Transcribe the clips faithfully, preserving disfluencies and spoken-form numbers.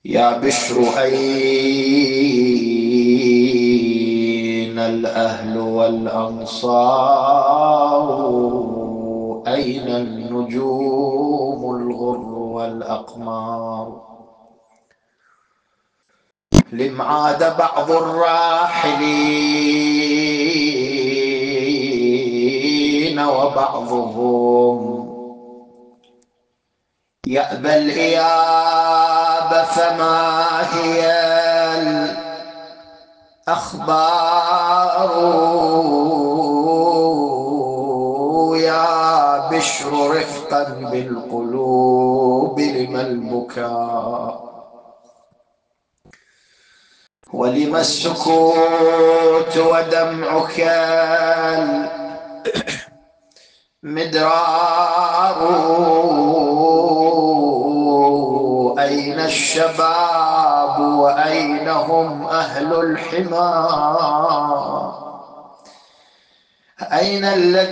يا بشر أين الأهل والأنصار؟ أين النجوم الغر والأقمار؟ لم عاد بعض الراحلين وبعضهم يأبى الإياب، فما هي الأخبار؟ يا بشر رفقا بالقلوب، لم البكاء ولم السكوت ودمعك المدرار؟ أين الشباب وأين هم أهل الحمار؟ أين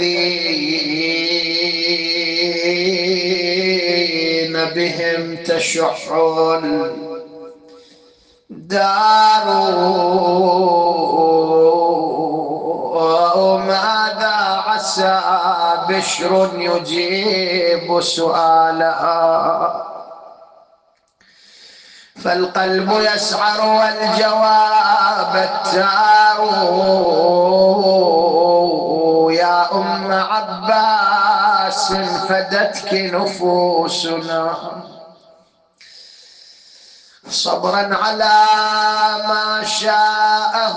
الذين بهم تشح الدار؟ ماذا عسى بشر يجيب سؤالها؟ فالقلب يسعر والجواب التار. يا أم عباس فدتك نفوسنا صبرا على ما شاءه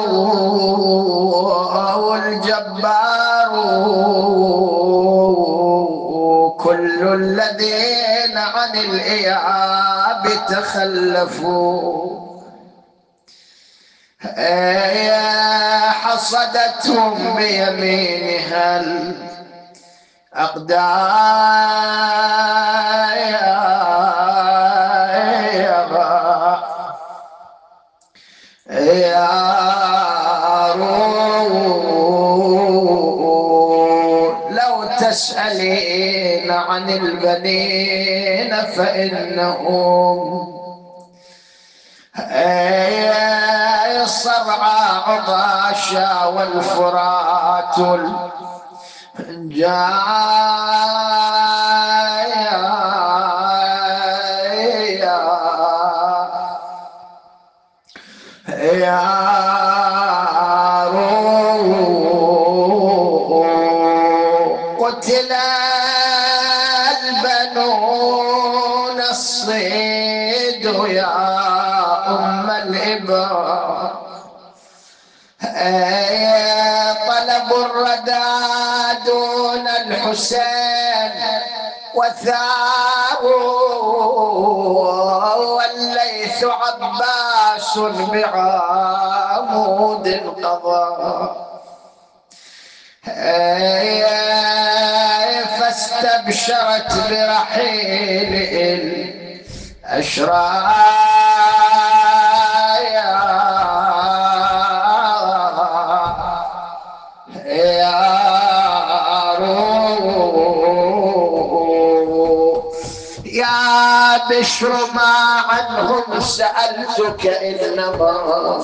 الجبار. كل الذين عن الإياب تخلفوا حصدتهم بيمينها الأقدار. يا لو تسألين عن البنين فإنهم الصرعى عطاشا والفرات الجايا. يا قتل البنون الصيد يا أم الإبر. طلب الردى دون الحسين وثاروا، والليث عباس بعمود قضى. فاستبشرت برحيل الأشرايا. يا بشر ما عنهم سألتك إنما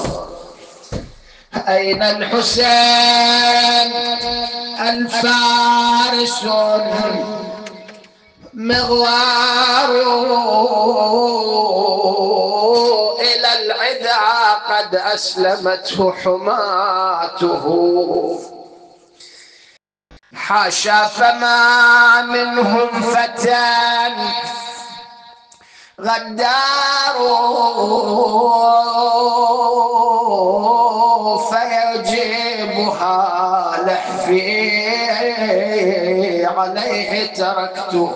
أين الحسين الفارس مغوار؟ إلى العدا قد أسلمته حماته. حاشا فما منهم فتى غدار فيجيبها لحفي عليه تركته.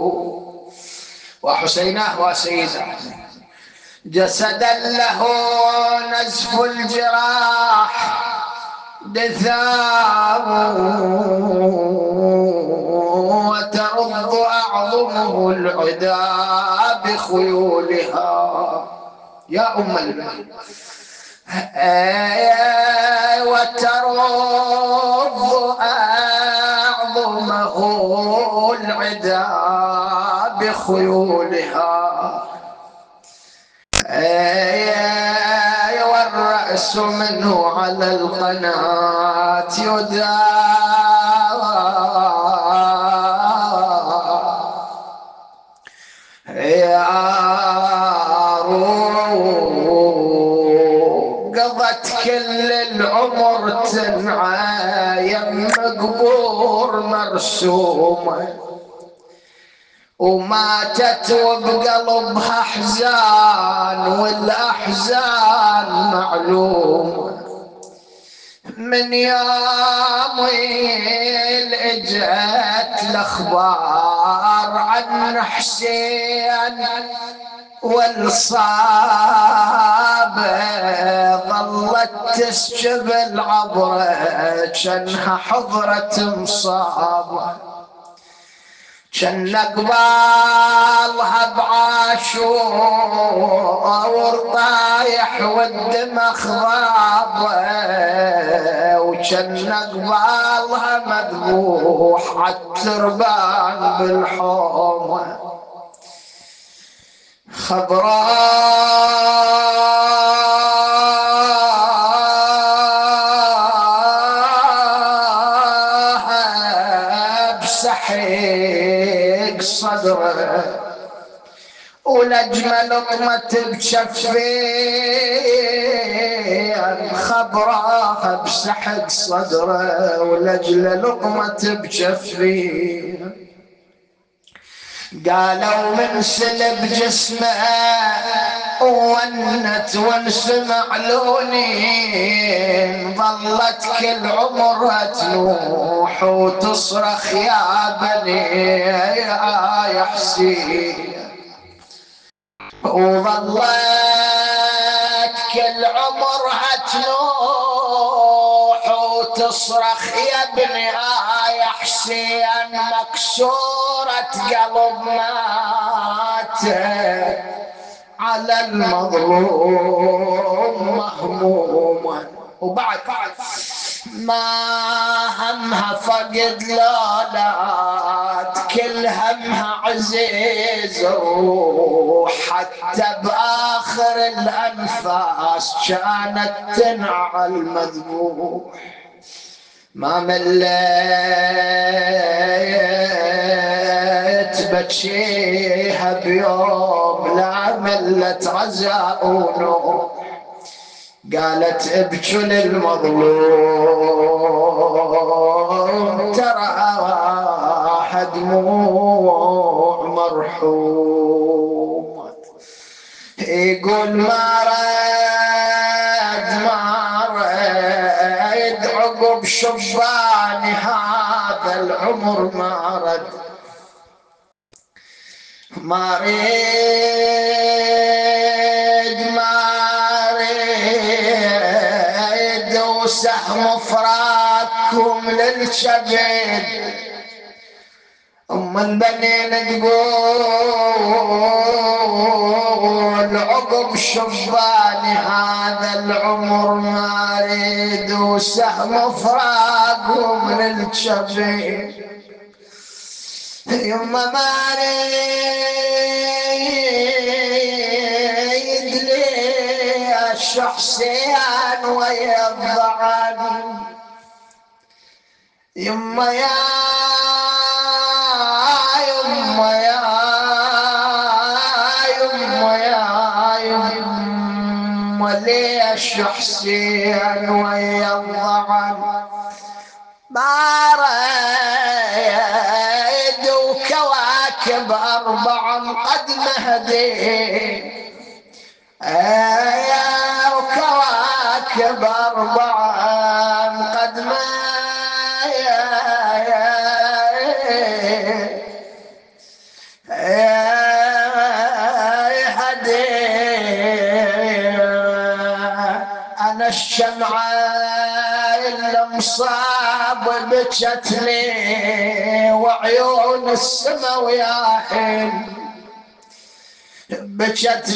وحسيناه وسيده جسدا له نزف الجراح دثار، وترض أعظمه العدا بخيولها. يا أم البنين وترض أعظمه العدا بخيولها. اي والرأس منه على القناة يدار، يا قضت كل العمر تنعى يم قبور مرسومة، وماتت وبقلبها احزان والاحزان معلومة. من يوم اجت الاخبار عن حسين والصابة، ظلت تسكب العبرة كانها حضرة مصابة، كان قبالها بعاشور طايح والدمى خضابة، وكان قبالها مذبوح عالتربان بالحومة. خبراها بسحيق صدره ولجمل لقمة بشفين، خبراها بسحق صدره ولجل لقمة بشفين. قالوا من سلب جسمه ونت وانسمع لونين، ظلت كل عمرها تنوح وتصرخ يا بني يا حسين، وظلت كل عمرها تنوح وتصرخ يا ابني يا حسين، مكسورة قلب ماتت على المظلوم مهموما. وبعد ما همها فقد لولاد، كل همها عزيز الروح، حتى بآخر الأنفاس كانت تنعى المذبوح. ما مليت بكيها بيوم، لا ملت عزاء ونوم، قالت ابكوا للمظلوم ترى دموع مرحوم. يقول ما رد ما رد عقب شباني هذا العمر ما رد، ما ريد ما ريد وسهم فراقكم للشبيب. أم البنين تقول عقب شباني هذا العمر ما ريد وسهم فراقكم للشبيب. يما ما ريد ليش حسين ويضعن، يما يا يما يا يما يا يما ليش حسين ويضعن، ما ريد وكواكب أربعا قد مهدي، يا وكواكب أربعا قد مهدي. أنا الشمعة المصاب بكت لي وعيون السما ويا حين بكت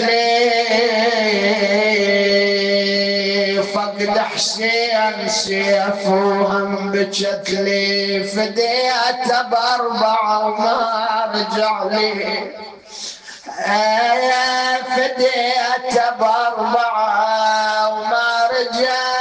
لي، فقد حسين سيف وهم بكت لي، فديت بأربعة وما رجع لي، فديت رجال